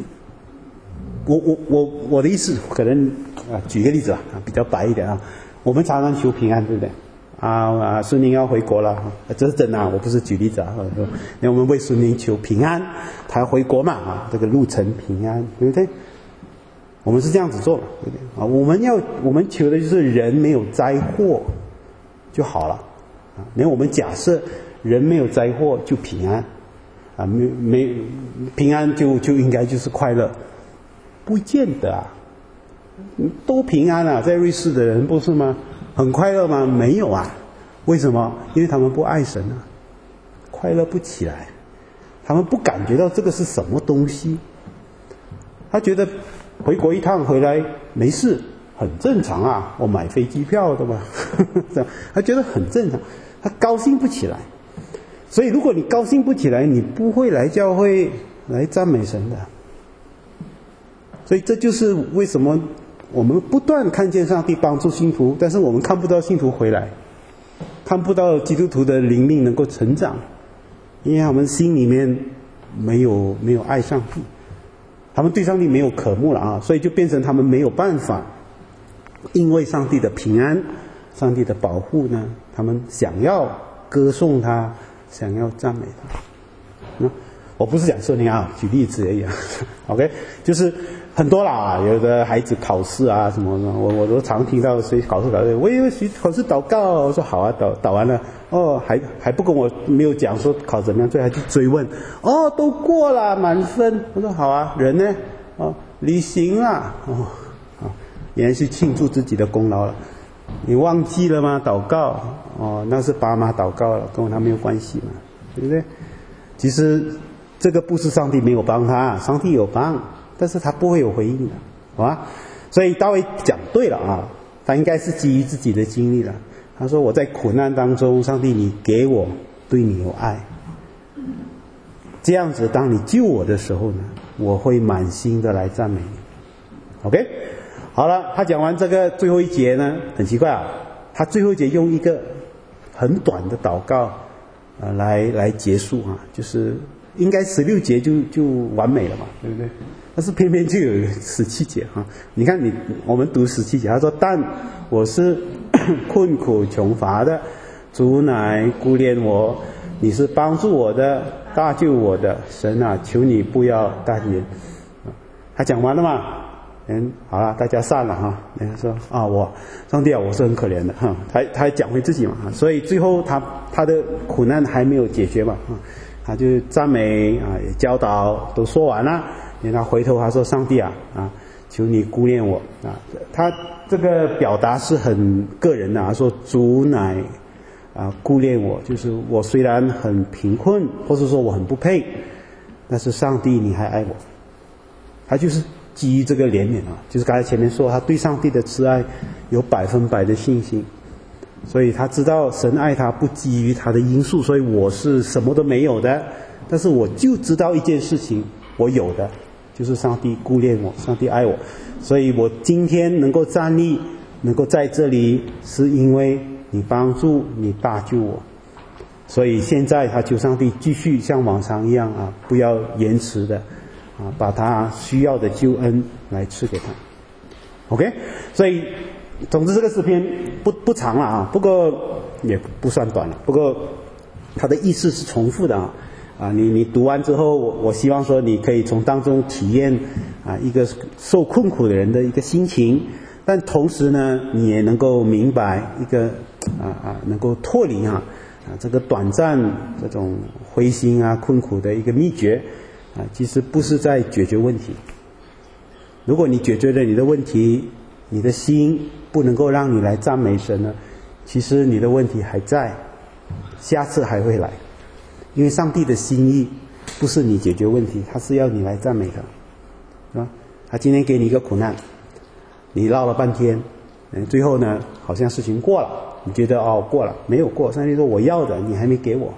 A: 我的意思，可能举个例子比较白一点我们常常求平安，对不对？孙宁要回国了，这是真的我不是举例子我们为孙宁求平安，他要回国嘛这个路程平安，对不对？我们是这样子做的，对不对？我们求的就是人没有灾祸就好了因为我们假设人没有灾祸就平安没平安就应该就是快乐，不见得都平安在瑞士的人不是吗？很快乐吗？没有为什么？因为他们不爱神快乐不起来，他们不感觉到这个是什么东西，他觉得回国一趟回来没事，很正常我买飞机票的嘛他觉得很正常，他高兴不起来。所以如果你高兴不起来，你不会来教会来赞美神的。所以这就是为什么我们不断看见上帝帮助信徒，但是我们看不到信徒回来，看不到基督徒的灵命能够成长，因为他们心里面没有爱上帝，他们对上帝没有渴慕了所以就变成他们没有办法因为上帝的平安，上帝的保护呢，他们想要歌颂他，想要赞美他我不是讲说你举例子而已OK， 就是很多啦，有的孩子考试什么的，我都常听到谁考试，我以为谁考试祷告我说好祷完了还不跟我没有讲说考怎么样，最后还去追问都过了满分，我说好人呢旅行原来是庆祝自己的功劳了，你忘记了吗？祷告那是爸妈祷告了，跟他没有关系嘛，对不对？其实这个不是上帝没有帮他，上帝有帮，但是他不会有回应的，好吧？所以大卫讲对了他应该是基于自己的经历了。他说我在苦难当中，上帝你给我对你有爱，这样子当你救我的时候呢，我会满心的来赞美你。 OK， 好了，他讲完这个最后一节呢，很奇怪他最后一节用一个很短的祷告来结束就是应该16节就完美了嘛，对不对？但是偏偏就有17节你看我们读17节，他说但我是困苦穷乏的，主乃顾念我，你是帮助我的，搭救我的神求你不要淡然。他讲完了嘛，好了，大家散了人家说上帝我是很可怜的他讲回自己嘛所以最后他的苦难还没有解决嘛他就赞美也教导都说完了，然后他回头他说上帝求你顾念我他这个表达是很个人的说主乃顾念我，就是我虽然很贫困，或是说我很不配，但是上帝你还爱我。他就是基于这个怜悯就是刚才前面说他对上帝的慈爱有100%的信心，所以他知道神爱他不基于他的因素，所以我是什么都没有的，但是我就知道一件事情，我有的就是上帝顾念我，上帝爱我，所以我今天能够站立，能够在这里，是因为你帮助你搭救我。所以现在他求上帝继续像往常一样不要延迟的把他需要的救恩来赐给他。 OK， 所以总之这个诗篇不长了不过也不算短了，不过它的意思是重复的你读完之后，我希望说你可以从当中体验一个受困苦的人的一个心情，但同时呢你也能够明白一个能够脱离这个短暂这种灰心困苦的一个秘诀其实不是在解决问题。如果你解决了你的问题，你的心不能够让你来赞美神呢，其实你的问题还在，下次还会来。因为上帝的心意不是你解决问题，他是要你来赞美他，是吧？他今天给你一个苦难，你绕了半天最后呢好像事情过了，你觉得过了，没有过，上帝说我要的你还没给我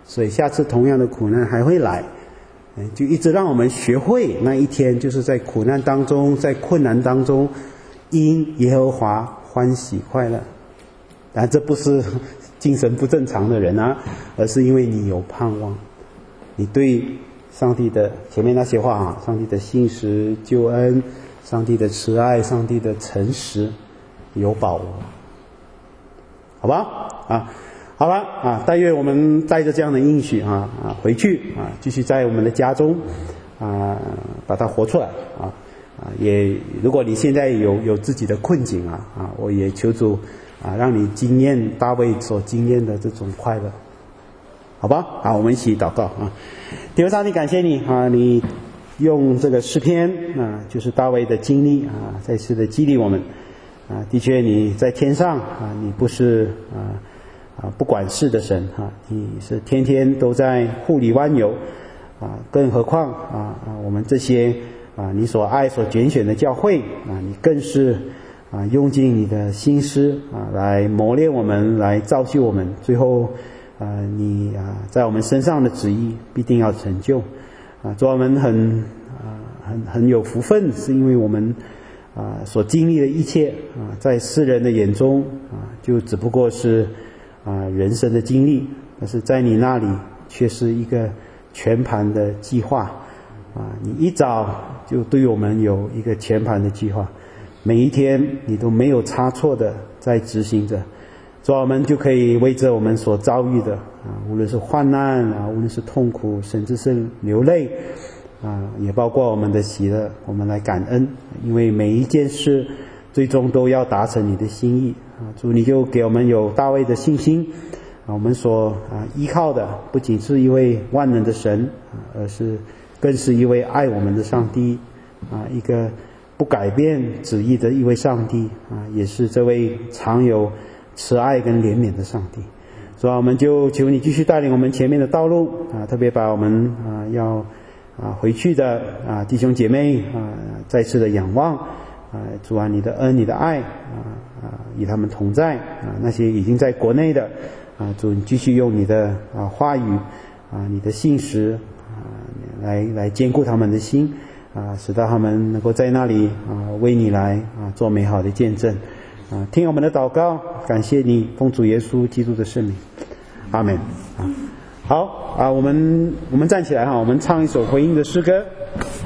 A: 所以下次同样的苦难还会来，就一直让我们学会那一天就是在苦难当中，在困难当中因耶和华欢喜快乐。但这不是精神不正常的人啊，而是因为你有盼望，你对上帝的前面那些话啊，上帝的信实救恩，上帝的慈爱，上帝的诚实有把握，好吧啊，好吧啊，但愿我们带着这样的应许回去继续在我们的家中把它活出来也如果你现在有自己的困境我也求主让你经验大卫所经验的这种快乐，好吧？好，我们一起祷告天父上帝，感谢你你用这个诗篇就是大卫的经历再次的激励我们的确你在天上你不是不管事的神你是天天都在护理万有更何况我们这些你所爱所拣选的教会你更是用尽你的心思来磨练我们，来造就我们，最后你在我们身上的旨意必定要成就主，我们很有福分，是因为我们所经历的一切在世人的眼中就只不过是人生的经历，但是在你那里却是一个全盘的计划你一早就对我们有一个全盘的计划，每一天你都没有差错的在执行着，所以我们就可以为着我们所遭遇的无论是患难无论是痛苦，甚至是流泪也包括我们的喜乐，我们来感恩，因为每一件事最终都要达成你的心意主，你就给我们有大卫的信心我们所依靠的不仅是一位万能的神而是更是一位爱我们的上帝一个不改变旨意的一位上帝也是这位常有慈爱跟怜悯的上帝，所以我们就求你继续带领我们前面的道路特别把我们要回去的弟兄姐妹再次的仰望主你的恩你的爱与他们同在那些已经在国内的主你继续用你的话语你的信实来坚固他们的心使到他们能够在那里为你来做美好的见证听我们的祷告，感谢你，奉主耶稣基督的圣名，阿们好我们站起来我们唱一首回应的诗歌。